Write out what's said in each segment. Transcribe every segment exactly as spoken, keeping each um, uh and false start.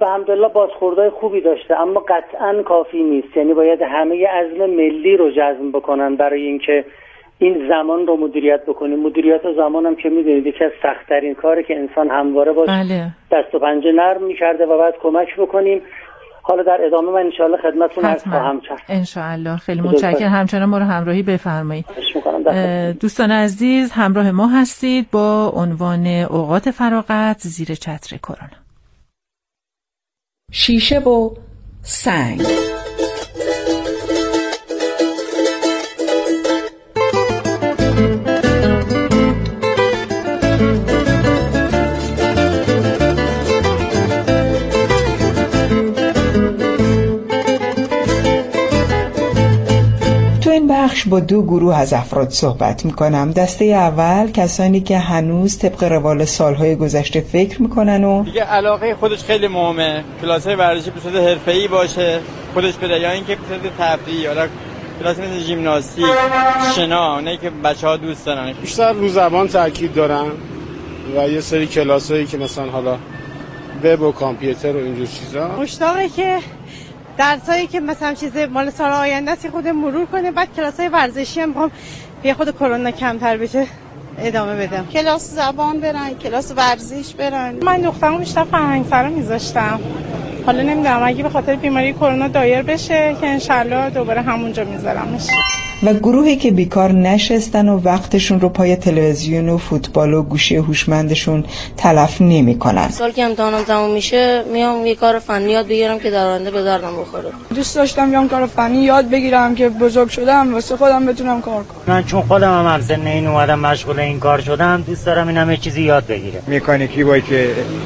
به حمدالله بازخوردهای خوبی داشته، اما قطعا کافی نیست. یعنی باید همه عزم ملی رو جزم بکنن برای اینکه این زمان رو مدیریت بکنیم. مدیریت زمان هم که میدونید یکی از سخت‌ترین کاره که انسان همواره باش بله. دست و پنجه نرم میکرده و باید کمک بکنیم. حالا در ادامه من انشاءالله خدمتتون عرض خواهم کرد. انشاءالله. خیلی متشکرم. همچنان ما رو همراهی بفرمایید. دوستان عزیز همراه ما هستید با عنوان اوقات فراغت زیر چتر کرونا. شیشه و سنگ. بخش با دو گروه از افراد صحبت میکنم. دسته اول کسانی که هنوز طبق روال سالهای گذشته فکر میکنن و دیگه علاقه خودش خیلی مهمه، کلاسای ورزشی به صورت حرفه‌ای باشه خودش بره، یا اینکه به صورت تفریحی، حالا کلاس مثل ژیمناستیک، شنا، اونایی که بچه‌ها دوست دارن. بیشتر رو زبان تاکید دارن و یه سری کلاسایی که مثلا حالا وب و کامپیوتر و اینجور چیزا. مشتاقه که درسایی که مثلا چیز مال سال آینده است خود مرور کنه، بعد کلاسای ورزشی هم میخوام یه خود کرونا کمتر بشه ادامه بدم. کلاس زبان برن، کلاس ورزش برن. من دخترمو بیشتر فرهنگ‌سرا میذاشتم. حالا نمیدونم اگه به خاطر بیماری کرونا دایر بشه که انشالله دوباره همونجا میذارمش. و گروهی که بیکار نشستن و وقتشون رو پای تلویزیون و فوتبال و گوشی هوشمندشون تلف نمی‌کنن. سال که امتحانم تموم میشه میام یه کار فنی یاد بگیرم که در آینده به دردم بخوره. دوست داشتم بیام کار فنی یاد بگیرم که بزرگ شدم واسه خودم بتونم کار کنم. من چون خودم هم از سن این اومدم مشغول این کار شدم، دوست دارم این همه چیزی یاد بگیرم. مکانیکی باشه،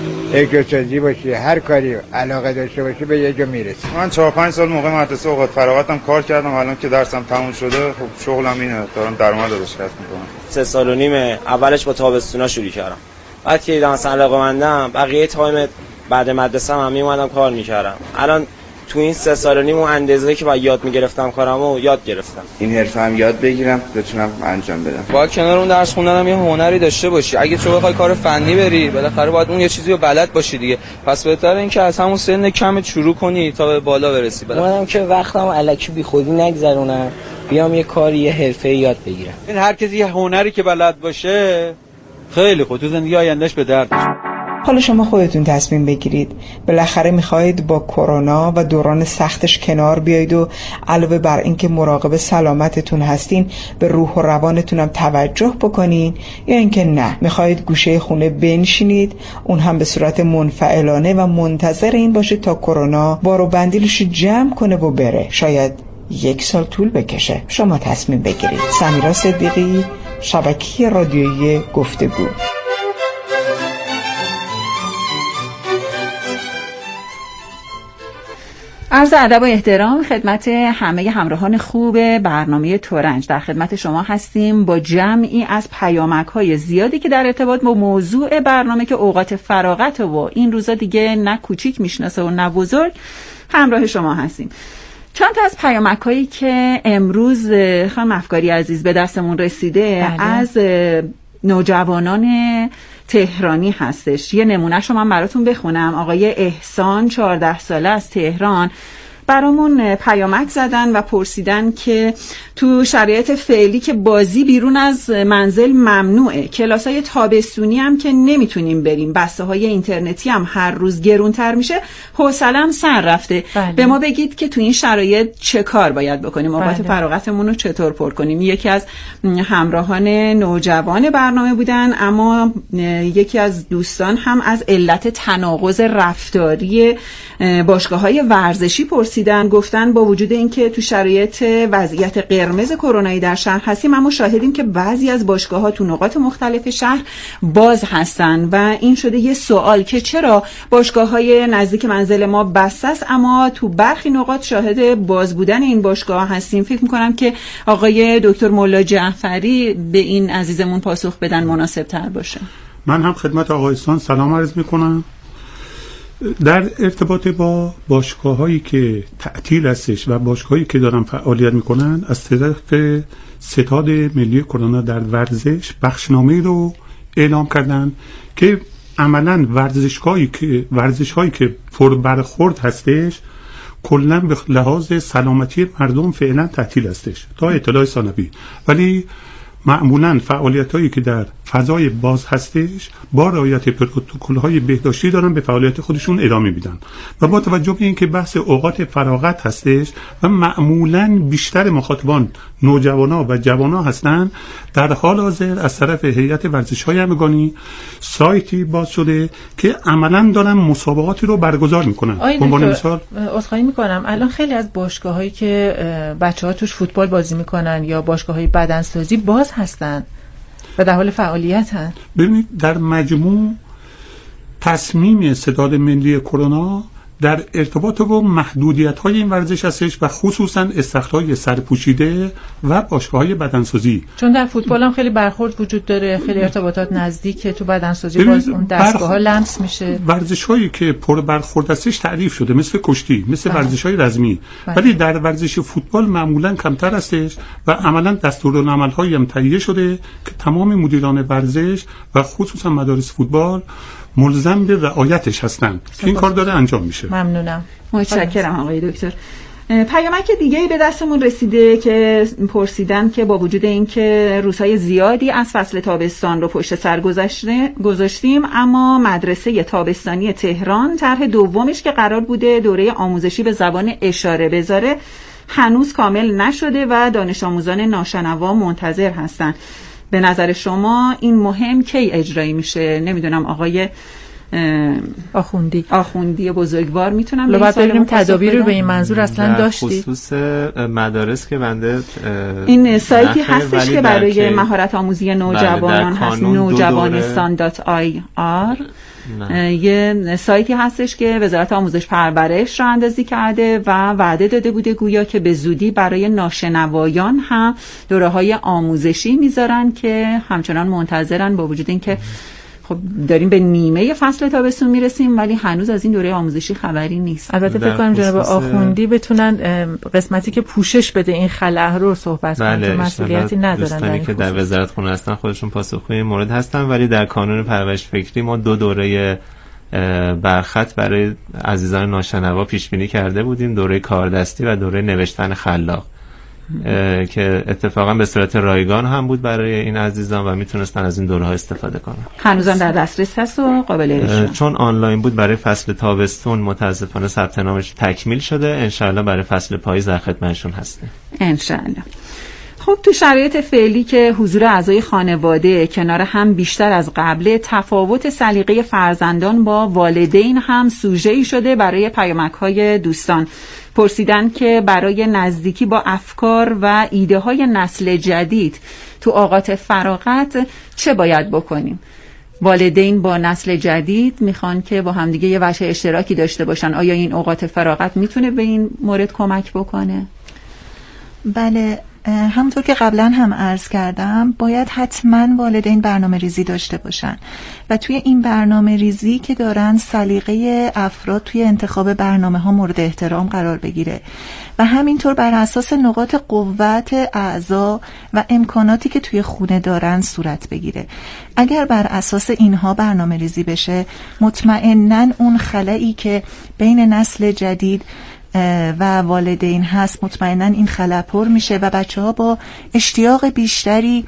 اکوسازی باشه، هر کاری علاقه داشته باشه به یه جا میرسه. من چهار پنج سال موقع مدرسه اوقات فراغتم کار کردم، الان که درسم تموم شده خب شغلم اینه، دارم درآمد ازش کسب میکنم. سه سال و نیمه اولش با تابستونا شروع کردم، بعد که دیدم مثلا علاقه‌مندم بقیه تایم بعد مدرسه هم میومدم کار میکردم. الان تو این سه سال و نیم اون اندازه‌ای که باید یاد میگرفتم کارمو یاد گرفتم. این حرفه هم یاد بگیرم بتونم انجام بدم. باید کنار اون درس خوندن هم یه هنری داشته باشی. اگه تو بخوای کار فنی بری بالاخره باید اون یه چیزی رو بلد باشی دیگه. پس بهتره اینکه از همون سن کم شروع کنی تا به بالا برسی. منم که وقتم الکی بی خودی نگذرونم، بیام یه کاری یه حرفه یاد بگیرم. این هر کسی یه هنری که بلد باشه خیلی خوب تو زندگی آیندهش به درد می‌خوره. حالا شما خودتون تصمیم بگیرید. بالاخره میخواهید با کرونا و دوران سختش کنار بیایید و علاوه بر اینکه مراقب سلامتتون هستین به روح و روانتون هم توجه بکنین، یا اینکه نه میخواهید گوشه خونه بنشینید، اون هم به صورت منفعلانه و منتظر این باشید تا کرونا بار و بندیلش جمع کنه و بره. شاید یک سال طول بکشه. شما تصمیم بگیرید. سمیرا صدیقی، شبکه رادیویی گفتگو. عرض ادب و احترام خدمت همه همراهان خوب برنامه ترنج. در خدمت شما هستیم با جمعی از پیامک‌های زیادی که در ارتباط با موضوع برنامه که اوقات فراغت و این روزا دیگه نه کوچیک میشناسه و نه بزرگ همراه شما هستیم. چند تا از پیامک‌هایی که امروز خانم افکاری عزیز به دستمون رسیده بله. از نوجوانان تهرانی هستش. یه نمونه‌شو من براتون بخونم. آقای احسان چهارده ساله از تهران برامون پیامک زدن و پرسیدن که تو شرایط فعلی که بازی بیرون از منزل ممنوعه، کلاسای تابستونی هم که نمیتونیم بریم، بسته های اینترنتی هم هر روز گرونتر میشه، حوصله‌ام سر رفته. بله. به ما بگید که تو این شرایط چه کار باید بکنیم؟ اوقات بله. فراغتمون رو چطور پر کنیم؟ یکی از همراهان نوجوان برنامه بودن، اما یکی از دوستان هم از علت تناقض رفتاری باشگاه‌های ورزشی پرسیدن. گفتن با وجود اینکه تو شرایط وضعیت قرمز کرونایی در شهر هستیم، اما شاهدیم که بعضی از باشگاه‌ها تو نقاط مختلف شهر باز هستن و این شده یه سوال که چرا باشگاه‌های نزدیک منزل ما بسته است اما تو برخی نقاط شاهد باز بودن این باشگاه هستیم. فکر می‌کنم که آقای دکتر مولا جعفری به این عزیزمون پاسخ بدن مناسب تر باشه. من هم خدمت آقایستان سلام عرض می‌کنم. در ارتباط با باشگاه‌هایی که تعطیل هستش و باشگاهایی که دارن فعالیت میکنن، از طرف ستاد ملی کرونا در ورزش بخشنامه رو اعلام کردن که عملا ورزشگاهی که ورزش‌هایی که پر برخورد هستش کلا به لحاظ سلامتی مردم فعلا تعطیل هستش تا اطلاع ثانوی، ولی معمولا فعالیت‌هایی که در فضای باز هستش با رعایت پروتکل‌های بهداشتی دارن به فعالیت خودشون ادامه میدن و با توجه به اینکه بحث اوقات فراغت هستش و معمولا بیشتر مخاطبان نوجوانا و جوانا هستن، در حال حاضر از طرف هیئت ورزش‌های همگانی سایتی باز شده که عملاً دارن مسابقاتی رو برگزار میکنن. به عنوان مثال عذرخواهی میکنم، الان خیلی از باشگاه‌هایی که بچه‌ها توش فوتبال بازی میکنن یا باشگاه‌های بدنسازی باز هستن و در حال فعالیت هستن. ببینید در مجموع تصمیم ستاد ملی کرونا در ارتباط با محدودیت‌های این ورزش هستش و خصوصا استخراج سرپوشیده و باشگاه‌های بدنسازی، چون در فوتبال هم خیلی برخورد وجود داره، خیلی ارتباطات نزدیکه، تو بدنسازی باز اون دستگاه‌ها لمس میشه. ورزش‌هایی که پر برخورد هستش تعریف شده مثل کشتی، مثل ورزش‌های رزمی، ولی در ورزش فوتبال معمولاً کمتر هستش و عملاً دستورالعمل‌هایی هم تهیه شده که تمام مدیران ورزش و خصوصا مدارس فوتبال ملزم به رعایتش هستند که این کار داره انجام میشه. ممنونم. متشکرم آقای دکتر. پیامک دیگه‌ای به دستمون رسیده که پرسیدن که با وجود اینکه روزهای زیادی از فصل تابستان رو پشت سر گذاشتیم، اما مدرسه تابستانی تهران طرح دومش که قرار بوده دوره آموزشی به زبان اشاره بذاره هنوز کامل نشده و دانش آموزان ناشنوا منتظر هستن. به نظر شما این مهم کی اجرایی میشه؟ نمیدونم آقای آخوندی آخوندی بزرگوار میتونم به این سوال تدابیر رو به این منظور اصلا داشتید؟ خصوص مدارس که بنده این سایتی هستش که برای مهارت آموزی نوجوانان هست، نوجوانستان دات آی آر، یه سایتی هستش که وزارت آموزش پرورش راه اندازی کرده و وعده داده بوده گویا که به زودی برای ناشنوایان هم دوره‌های آموزشی میذارن که همچنان منتظرن، با وجود اینکه خب داریم به نیمه فصل تابستون میرسیم ولی هنوز از این دوره آموزشی خبری نیست. البته فکر کنم جناب آخوندی بتونن قسمتی که پوشش بده این خلأ رو صحبت کنن، بله، مسئولیتی ندارن در که در وزارت خونه هستن خودشون پاسخگوی این مورد هستن، ولی در کانون پرورش فکری ما دو دوره برخط برای عزیزان ناشنوا پیش بینی کرده بودیم، دوره کاردستی و دوره نوشتن خلاق که اتفاقا به صورت رایگان هم بود برای این عزیزان و میتونستن از این دوره ها استفاده کنن. هنوزم در دسترس هست و قابل اجرا. چون آنلاین بود برای فصل تابستون متاسفانه ثبت نامش تکمیل شده، انشالله برای فصل پاییز در خدمتشون هستیم. انشالله. خب تو شرایط فعلی که حضور اعضای خانواده کنار هم بیشتر از قبل، تفاوت سلیقه فرزندان با والدین هم سوژه‌ای شده برای پیامک‌های دوستان. پرسیدن که برای نزدیکی با افکار و ایده های نسل جدید تو اوقات فراغت چه باید بکنیم؟ والدین با نسل جدید میخوان که با همدیگه یه وجه اشتراکی داشته باشن. آیا این اوقات فراغت میتونه به این مورد کمک بکنه؟ بله، همونطور که قبلا هم عرض کردم باید حتما والدین برنامه ریزی داشته باشن و توی این برنامه ریزی که دارن سلیقه افراد توی انتخاب برنامه ها مورد احترام قرار بگیره و همینطور بر اساس نقاط قوت اعضا و امکاناتی که توی خونه دارن صورت بگیره. اگر بر اساس اینها برنامه ریزی بشه، مطمئناً اون خلایی که بین نسل جدید و والدین هست مطمئناً این خلا پر میشه و بچه ها با اشتیاق بیشتری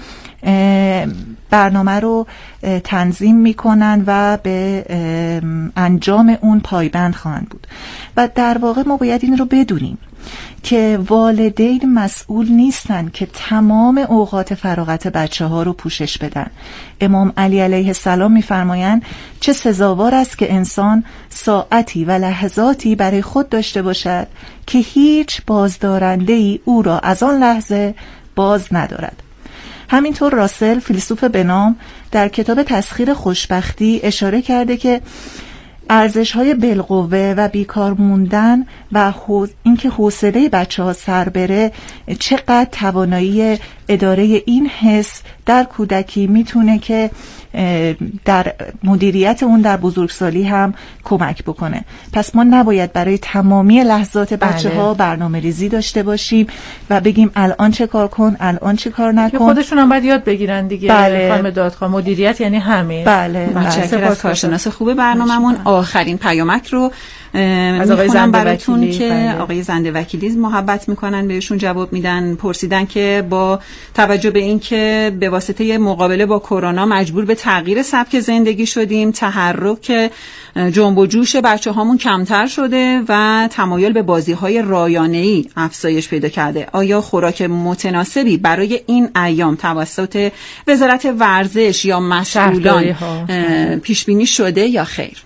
برنامه رو تنظیم میکنن و به انجام اون پایبند خواهند بود. و در واقع ما باید این رو بدونیم که والدین مسئول نیستن که تمام اوقات فراغت بچه ها رو پوشش بدن. امام علی علیه السلام میفرمایند چه سزاوار است که انسان ساعتی و لحظاتی برای خود داشته باشد که هیچ بازدارنده‌ای او را از آن لحظه باز ندارد. همینطور راسل فیلسوف به نام در کتاب تسخیر خوشبختی اشاره کرده که ارزش‌های بالقوه و بیکار موندن و اینکه حوصله بچه‌ها سر بره چقدر توانایی اداره این حس در کودکی میتونه که در مدیریت اون در بزرگسالی هم کمک بکنه. پس ما نباید برای تمامی لحظات بچه ها برنامه ریزی داشته باشیم و بگیم الان چه کار کن الان چه کار نکن. خودشون هم باید یاد بگیرن دیگه. بله. خانم دادخواه، مدیریت یعنی همین. بله. متشکرم از کارشناس خوب برنامه‌مون. آخرین پیامک رو از آقای زنده براتون که بله. آقای زنده وکیلی محبت میکنن بهشون جواب میدن. پرسیدن که با توجه به این که به واسطه مقابله با کرونا مجبور به تغییر سبک زندگی شدیم، تحرک جنب و جوش بچه هامون کمتر شده و تمایل به بازی های رایانه‌ای افزایش پیدا کرده، آیا خوراک متناسبی برای این ایام توسط وزارت ورزش یا مسئولان پیش بینی شده یا خیر؟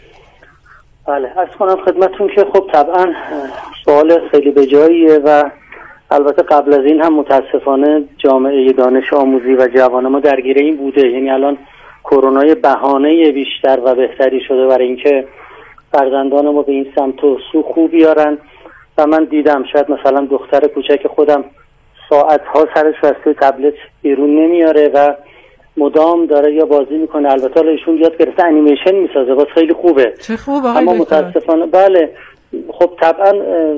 بله، عرض کنم خدمتتون که خب طبعا سوال خیلی به جاییه و البته قبل از این هم متاسفانه جامعه دانش آموزی و جوان ما درگیر این بوده. یعنی الان کرونا بهانه بیشتر و بهتری شده برای اینکه فرزندان ما به این سمت و سو خوب بیارن و من دیدم شاید مثلا دختر کوچک خودم ساعت‌ها سرش از توی تبلت بیرون نمیاره و مدام داره یا بازی میکنه. البته حالا ایشون یاد گرفته انیمیشن میسازه، باز خیلی خوبه. چه خوب آقای اما دکتر. متاسفانه بله خب طبعا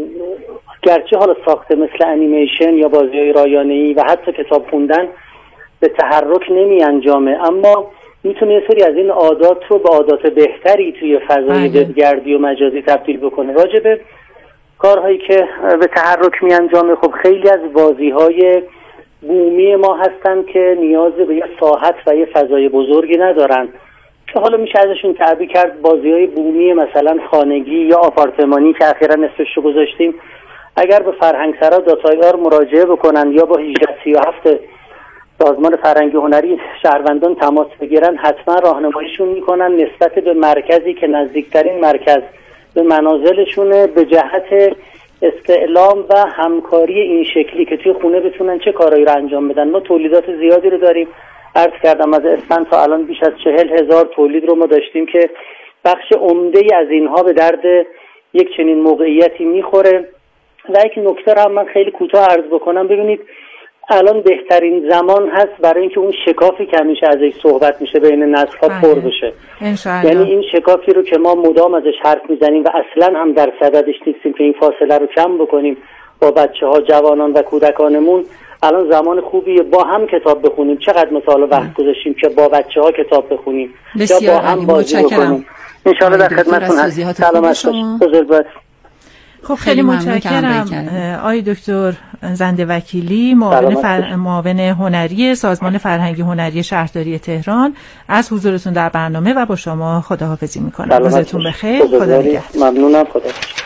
گرچه حالا ساخته مثل انیمیشن یا بازی‌های رایانه‌ای و حتی کتاب خوندن به تحرک نمی انجامه، اما میتونه یه سری از این عادات رو به عادات بهتری توی فضای وبگردی و مجازی تبدیل بکنه. راجع به کارهایی که به تحرک می انجامه، خب خیلی از بازی‌های بومی ما هستن که نیاز به یه ساحت و یه فضای بزرگی ندارن که حالا میشه ازشون تعبیر کرد بازی‌های بومی مثلا خانگی یا آپارتمانی که اخیراً اسمش رو گذاشتیم. اگر به فرهنگسرا داتایار مراجعه بکنن یا با هجده سی و هفت سازمان فرهنگی هنری شهروندان تماس بگیرن، حتما راهنماییشون میکنن نسبت به مرکزی که نزدیکترین مرکز به منازلشونه به جهت استعلام و همکاری این شکلی که توی خونه بتونن چه کارایی رو انجام بدن. ما تولیدات زیادی رو داریم، عرض کردم از اسفند تا الان بیش از چهل هزار تولید رو ما داشتیم که بخش عمده ای از اینها به درد یک چنین موقعیتی میخوره. و یک نکته هم من خیلی کوتاه عرض بکنم. ببینید الان بهترین زمان هست برای اینکه اون شکافی که همیشه ازش صحبت میشه بین نسل‌ها پر بشه. یعنی این شکافی رو که ما مدام ازش حرف میزنیم و اصلا هم در صددش نیستیم که این فاصله رو کم بکنیم با بچه‌ها، جوانان و کودکانمون، الان زمان خوبیه با هم کتاب بخونیم. چقدر مثلا وقت گذاشتیم که با بچه‌ها کتاب بخونیم یا با هم بازی بکنیم. ان شاء الله در خدمتتون هستم. سلامت باشید. بزرگوار. خب خیلی متشکرم آقای دکتر زنده وکیلی، معاون فر... معاون هنری سازمان فرهنگی هنری شهرداری تهران، از حضورتون در برنامه و با شما خداحافظی میکنم. روزتون بخیر. خدا نگهدار. ممنونم. خدا.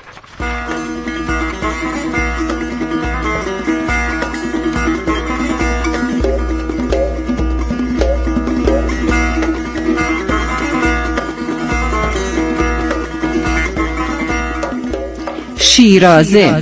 شیرازه.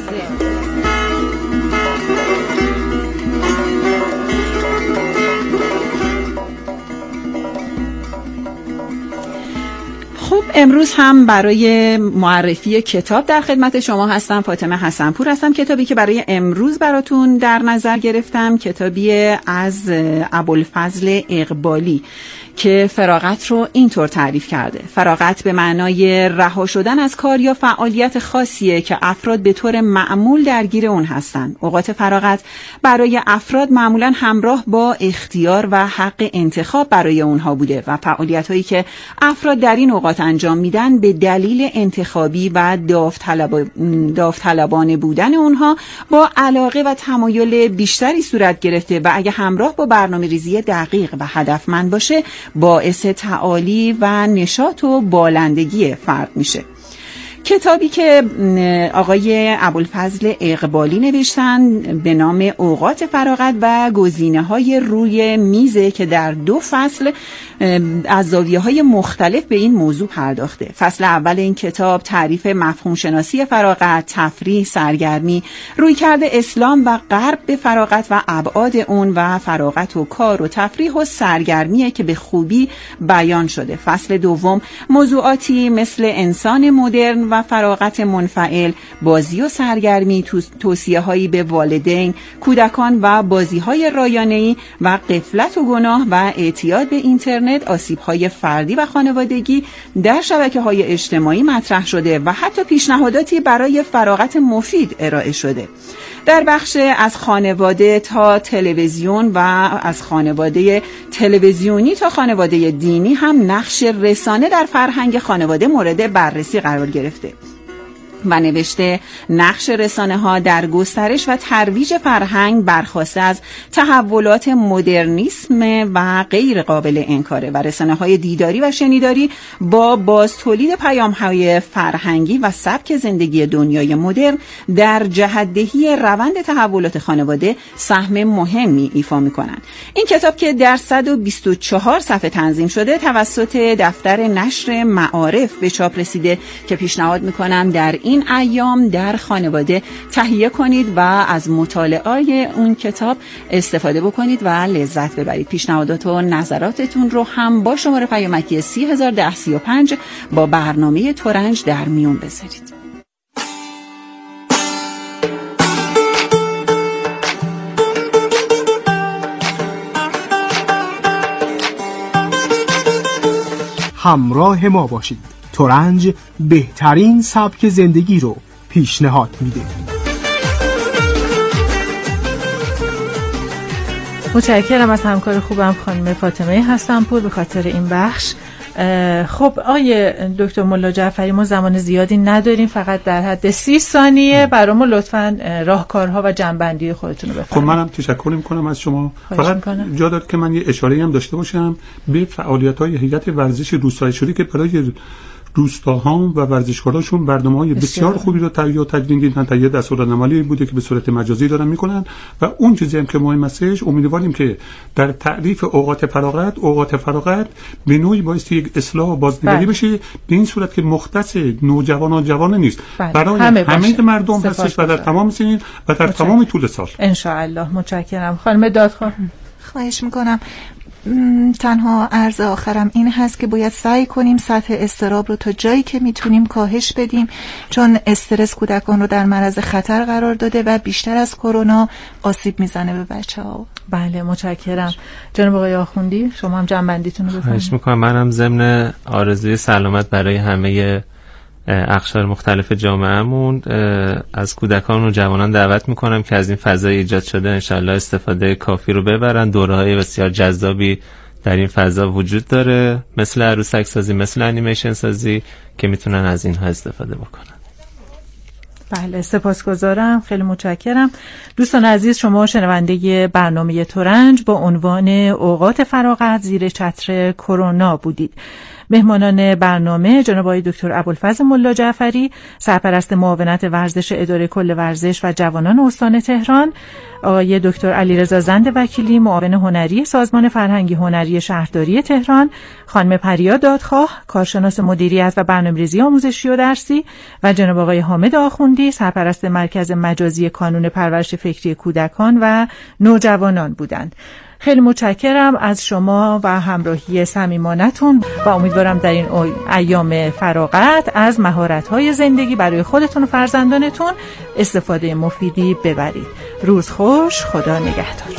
خب امروز هم برای معرفی کتاب در خدمت شما هستم. فاطمه حسنپور هستم. کتابی که برای امروز براتون در نظر گرفتم کتابی از ابوالفضل اقبالی که فراغت رو اینطور تعریف کرده: فراغت به معنای رها شدن از کار یا فعالیت خاصیه که افراد به طور معمول درگیر اون هستن. اوقات فراغت برای افراد معمولا همراه با اختیار و حق انتخاب برای اونها بوده و فعالیت‌هایی که افراد در این اوقات انجام میدن به دلیل انتخابی و داوطلب... داوطلبانه بودن اونها با علاقه و تمایل بیشتری صورت گرفته و اگه همراه با برنامه‌ریزی دقیق و هدفمند باشه باعث تعالی و نشاط و بالندگی فرد میشه. کتابی که آقای ابوالفضل اقبالی نوشتن به نام اوقات فراغت و گزینه‌های روی میزه که در دو فصل از زاویه‌های مختلف به این موضوع پرداخته. فصل اول این کتاب تعریف مفهوم شناسی فراغت، تفریح، سرگرمی، رویکرد اسلام و غرب به فراغت و ابعاد اون و فراغت و کار و تفریح و سرگرمیه که به خوبی بیان شده. فصل دوم موضوعاتی مثل انسان مدرن و فراغت منفعل، بازی و سرگرمی، توصیه هایی به والدین، کودکان و بازی های رایانه‌ای و غفلت و گناه و اعتیاد به اینترنت، آسیب های فردی و خانوادگی در شبکه های اجتماعی مطرح شده و حتی پیشنهاداتی برای فراغت مفید ارائه شده. در بخش از خانواده تا تلویزیون و از خانواده تلویزیونی تا خانواده دینی هم نقش رسانه در فرهنگ خانواده مورد بررسی قرار گرفته و نوشته نقش رسانه ها در گسترش و ترویج فرهنگ برخواسته از تحولات مدرنیسم و غیر قابل انکاره و رسانه های دیداری و شنیداری با باز تولید پیام های فرهنگی و سبک زندگی دنیای مدرن در جهت‌دهی روند تحولات خانواده سهم مهمی ایفا می‌کنند. این کتاب که در صد و بیست و چهار صفحه تنظیم شده توسط دفتر نشر معارف به چاپ رسیده که پیشنهاد می‌کنم در این این ایام در خانواده تهیه کنید و از مطالعه اون کتاب استفاده بکنید و لذت ببرید. پیشنهادات و نظراتتون رو هم با شماره پیامکی سی هزار ده سی و پنج با برنامه ترنج در میون بذارید. همراه ما باشید. ترنج بهترین سبک زندگی رو پیشنهاد میده. متشکرم از همکار خوبم خانم فاطمه حسن‌پور به خاطر این بخش. خب آیه دکتر ملا جعفری، ما زمان زیادی نداریم، فقط در حد سی ثانیه برامون لطفاً راهکارها و جنبندی خودتون رو بفرمایید. خب منم تشکر می‌کنم از شما. فقط میکنم. جا داره که من یه اشاره‌ای هم داشته باشم به فعالیت‌های هیئت ورزش روستایی شوری که برای روستاها و ورزشکاراشون برنامه‌های بسیار خوبی رو تهیه و تدوین دیدن. تهیه دستورالعملی بوده که به صورت مجازی دارن میکنن و اون چیزی هم که مهم هستش، امیدواریم که در تعریف اوقات فراغت اوقات فراغت به نوعی بایستی یک اصلاح و بازنگری بشه، به این صورت که مختص نوجوانان و جوانان نیست، بله. برای همه, همه مردم هستش و در تمام سنین و در متشکرم. تمام طول سال ان شاء الله. متشکرم. خانم دادخواه. خواهش میکنم. تنها عرض آخرم این هست که باید سعی کنیم سطح اضطراب رو تا جایی که میتونیم کاهش بدیم، چون استرس کودکان رو در معرض خطر قرار داده و بیشتر از کرونا آسیب میزنه به بچه‌ها. بله متشکرم. جناب آقای آخوندی شما هم جنبندیتون رو بفرمایید. خواهش می‌کنم. منم ضمن آرزوی سلامت برای همه اقشار مختلف جامعهمون از کودکان و جوانان دعوت میکنم که از این فضای ایجاد شده انشالله استفاده کافی رو ببرن. دوره‌های بسیار جذابی در این فضا وجود داره، مثل عروسک سازی، مثل انیمیشن سازی، که میتونن از اینها استفاده بکنن. بله سپاسگزارم، خیلی متشکرم. دوستان عزیز، شما شنونده برنامه ترنج با عنوان اوقات فراغت زیر چتر کرونا بودید. مهمانان برنامه جناب آقای دکتر ابوالفضل ملا جعفری، سرپرست معاونت ورزش اداره کل ورزش و جوانان استان تهران، آقای دکتر علیرضا زند وکیلی، معاون هنری سازمان فرهنگی هنری شهرداری تهران، خانم پریا دادخواه، کارشناس مدیریت و برنامه‌ریزی آموزشی و درسی، و جناب آقای حامد آخوندی، سرپرست مرکز مجازی کانون پرورش فکری کودکان و نوجوانان بودند. خیلی متشکرم از شما و همراهی صمیمانه‌تون و امیدوارم در این ایام فراغت از مهارت‌های زندگی برای خودتون و فرزندانتون استفاده مفیدی ببرید. روز خوش، خدا نگهدار.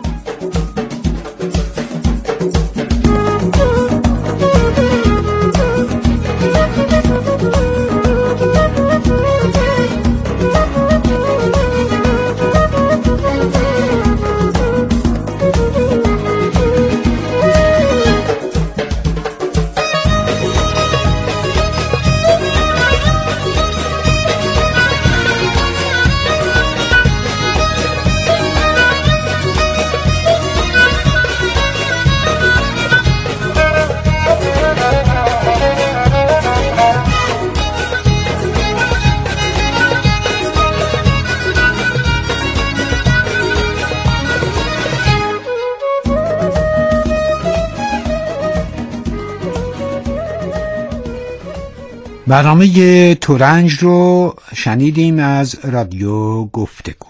برنامه ترنج رو شنیدیم از رادیو گفتگو.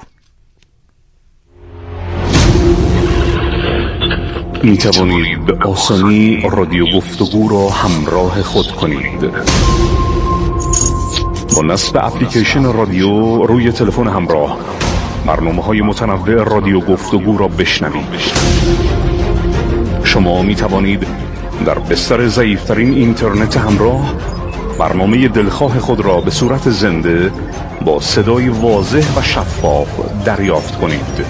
می توانید به آسانی رادیو گفتگو را همراه خود کنید. با نصب اپلیکیشن رادیو روی تلفن همراه برنامه‌های متنوع رادیو گفتگو را بشنوید. شما می توانید در بستر ضعیف‌ترین اینترنت همراه برنامه دلخواه خود را به صورت زنده با صدای واضح و شفاف دریافت کنید.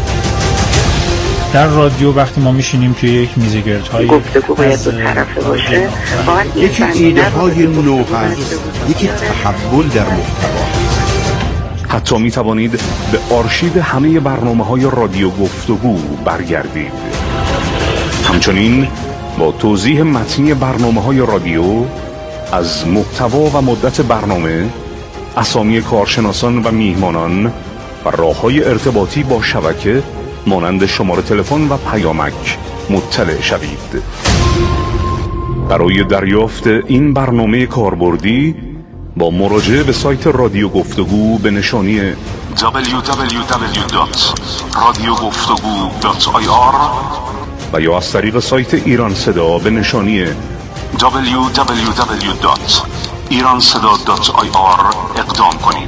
در رادیو وقتی ما میشینیم توی یک میز گردهای گفتگو باید دو طرفه باشه، یکی ایده های نو هست، یکی تحول در محتوا. حتی می توانید به آرشیو همه برنامه‌های رادیو گفتگو برگردید. همچنین با توضیح متنی برنامه‌های رادیو از محتوا و مدت برنامه، اسامی کارشناسان و میهمانان و راه‌های ارتباطی با شبکه مانند شماره تلفن و پیامک مطلع شوید. برای دریافت این برنامه کاربردی با مراجعه به سایت رادیو گفتگو به نشانی دبلیو دبلیو دبلیو دات رادیو گفتگو دات آی آر و یا از طریق سایت ایران صدا به نشانی دبلیو دبلیو دبلیو دات ایران صدا دات آی آر اقدام کنید.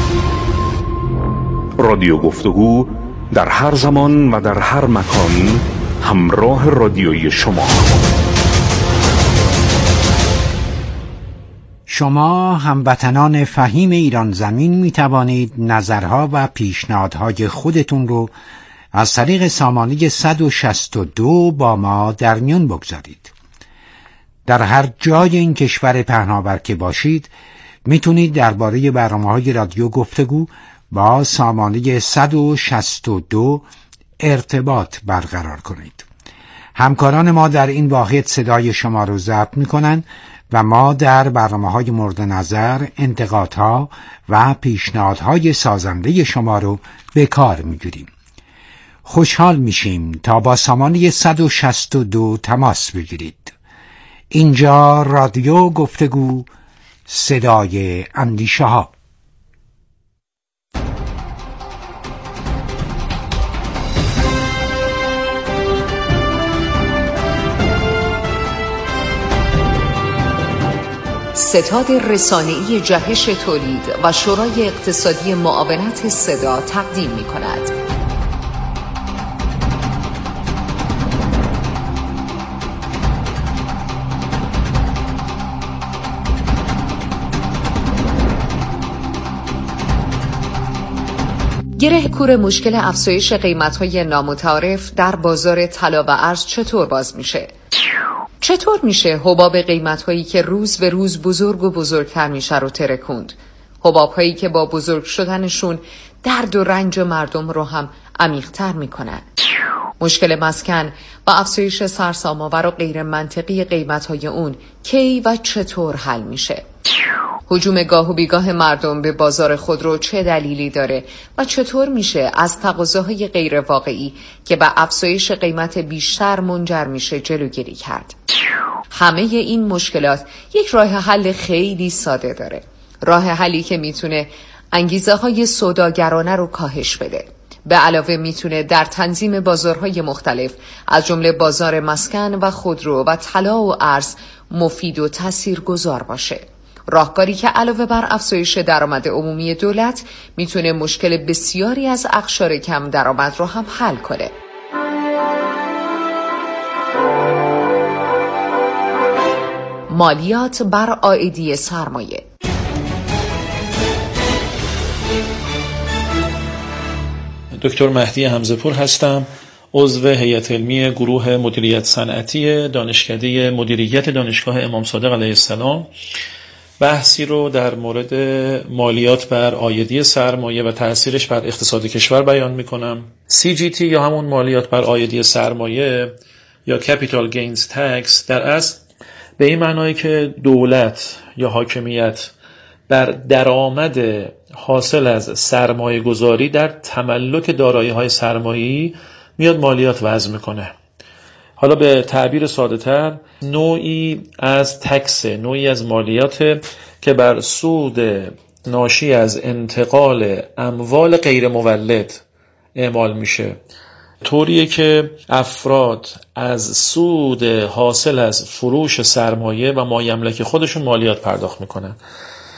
رادیو گفتگو در هر زمان و در هر مکان همراه رادیویی شما. شما هموطنان فهیم ایران زمین می توانید نظرها و پیشنهادهای خودتون رو از طریق سامانه صد و شصت و دو با ما در میون بگذارید. در هر جای این کشور پهناور که باشید میتونید درباره برنامه‌های رادیو گفتگو با سامانه صد و شصت و دو ارتباط برقرار کنید. همکاران ما در این واحد صدای شما رو ضبط میکنن و ما در برنامه‌های مورد نظر انتقادها و پیشنهادهای سازنده شما رو به کار میگیریم. خوشحال میشیم تا با سامانه صد و شصت و دو تماس بگیرید. اینجا رادیو گفتگو، صدای اندیشه ها. ستاد رسانه‌ای جهش تولید و شورای اقتصادی معاونت صدا تقدیم می‌کند. گره کور مشکل افزایش قیمت‌های نامتعارف در بازار طلا و ارز چطور باز میشه؟ چطور میشه حباب قیمت‌هایی که روز به روز بزرگ و بزرگتر میشه رو ترکوند؟ حباب‌هایی که با بزرگ شدنشون درد و رنج مردم رو هم عمیق‌تر میکنن. مشکل مسکن و افزایش سرسام‌آور و غیر منطقی قیمت‌های اون کی و چطور حل میشه؟ هجوم گاه و بیگاه مردم به بازار خودرو چه دلیلی داره و چطور میشه از تقاضاهای غیر واقعی که به افزایش قیمت بیشتر منجر میشه جلوگیری کرد؟ همه این مشکلات یک راه حل خیلی ساده داره. راه حلی که میتونه انگیزه های سوداگرانه رو کاهش بده. به علاوه میتونه در تنظیم بازارهای مختلف از جمله بازار مسکن و خودرو و طلا و ارز مفید و تاثیرگذار باشه. راهکاری که علاوه بر افزایش درآمد عمومی دولت میتونه مشکل بسیاری از اقشار کم درآمد رو هم حل کنه. مالیات بر عائدی سرمایه. دکتر مهدی حمزه‌پور هستم، عضو هیئت علمی گروه مدیریت صنعتی دانشکده مدیریت دانشگاه امام صادق علیه السلام. بحثی رو در مورد مالیات بر عایدی سرمایه و تأثیرش بر اقتصاد کشور بیان میکنم. سی جی تی یا همون مالیات بر عایدی سرمایه یا Capital Gains Tax در اصل به این معنایی که دولت یا حاکمیت بر درآمد حاصل از سرمایه گذاری در تملک دارایی های سرمایه‌ای میاد مالیات وضع میکنه. حالا به تعبیر ساده تر نوعی از تکس، نوعی از مالیات که بر سود ناشی از انتقال اموال غیر مولد اعمال میشه، طوریه که افراد از سود حاصل از فروش سرمایه و مایملک خودشون مالیات پرداخت میکنن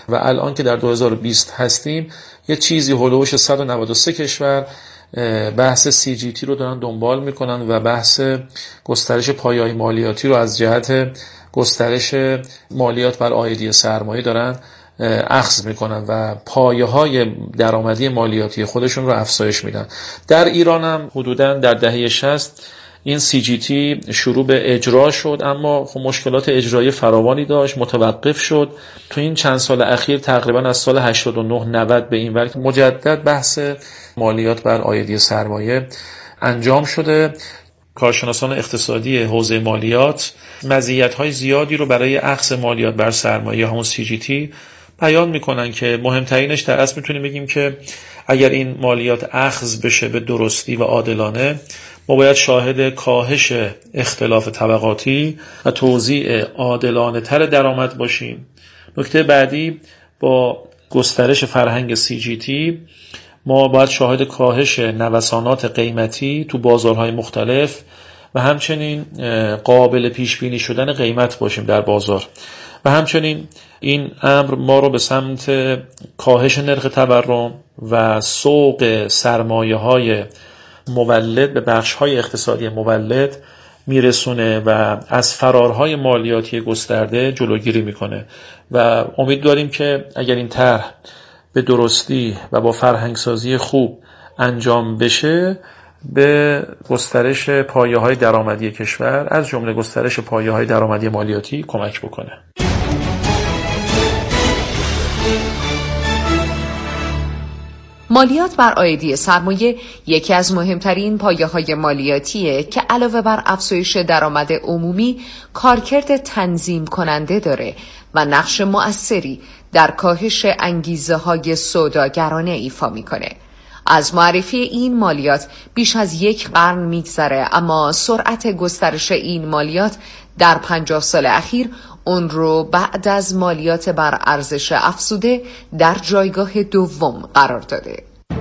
و الان که در دو هزار و بیست هستیم یه چیزی هولوش صد و نود و سه کشور بحث سی جی تی رو دارن دنبال میکنن و بحث گسترش پایه‌های مالیاتی رو از جهت گسترش مالیات بر عایدی سرمایه دارن اخذ میکنن و پایه‌های درآمدی مالیاتی خودشون رو افزایش میدن. در ایران هم حدوداً در دهه شصت این سی جی تی شروع به اجرا شد، اما خب مشکلات اجرایی فراوانی داشت، متوقف شد. تو این چند سال اخیر تقریبا از سال هشتاد و نه نود به این ور مجدد بحث مالیات بر عایدی سرمایه انجام شده. کارشناسان اقتصادی حوزه مالیات مزیت‌های زیادی رو برای اخذ مالیات بر سرمایه همون سی جی تی بیان میکنن که مهمترینش در اصل میتونیم بگیم که اگر این مالیات اخذ بشه به درستی و عادلانه، ما باید شاهد کاهش اختلاف طبقاتی و توزیع عادلانه تر درآمد باشیم. نکته بعدی، با گسترش فرهنگ سی جی تی ما باید شاهد کاهش نوسانات قیمتی تو بازارهای مختلف و همچنین قابل پیش بینی شدن قیمت باشیم در بازار و همچنین این امر ما رو به سمت کاهش نرخ تورم و سوق سرمایه های مولد به بخش های اقتصادی مولد میرسونه و از فرارهای مالیاتی گسترده جلوگیری میکنه و امید داریم که اگر این طرح به درستی و با فرهنگسازی خوب انجام بشه به گسترش پایه‌های درآمدی کشور از جمله گسترش پایه‌های درآمدی مالیاتی کمک بکنه. مالیات بر عایدی سرمایه یکی از مهمترین پایه‌های مالیاتیه که علاوه بر افزایش درآمد عمومی کارکرد تنظیم کننده داره و نقش مؤثری در کاهش انگیزه‌های سوداگرانه ایفا میکنه. از معرفی این مالیات بیش از یک قرن میگذره، اما سرعت گسترش این مالیات در پنجاه سال اخیر اون رو بعد از مالیات بر ارزش افزوده در جایگاه دوم قرار داده.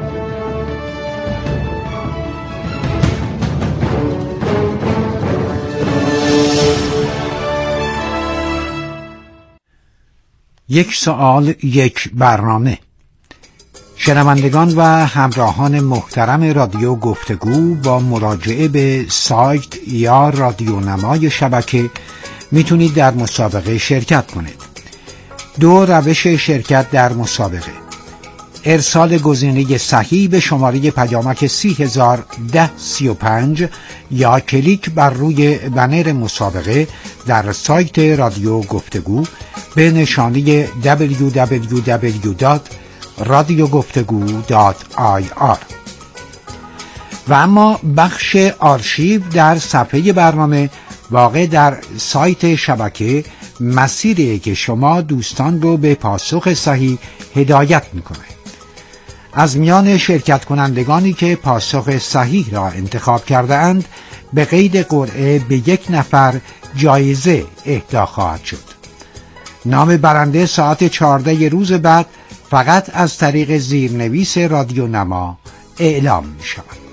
یک سوال یک برنامه. شنوندگان و همراهان محترم رادیو گفتگو با مراجعه به سایت یا رادیونمای شبکه میتونید در مسابقه شرکت کنید. دو روش شرکت در مسابقه: ارسال گزینه صحیح به شماره پیامک سی هزار ده سی و پنج یا کلیک بر روی بنر مسابقه در سایت رادیو گفتگو به نشانی دبلیو دبلیو دبلیو دات رادیو گفتگو دات آی آر. و اما بخش آرشیو در صفحه برنامه واقع در سایت شبکه مسیری که شما دوستان رو به پاسخ صحیح هدایت میکنه. از میان شرکت کنندگانی که پاسخ صحیح را انتخاب کرده اند به قید قرعه به یک نفر جایزه اهدا خواهد شد. نام برنده ساعت چهارده روز بعد فقط از طریق زیرنویس رادیو نما اعلام می شود.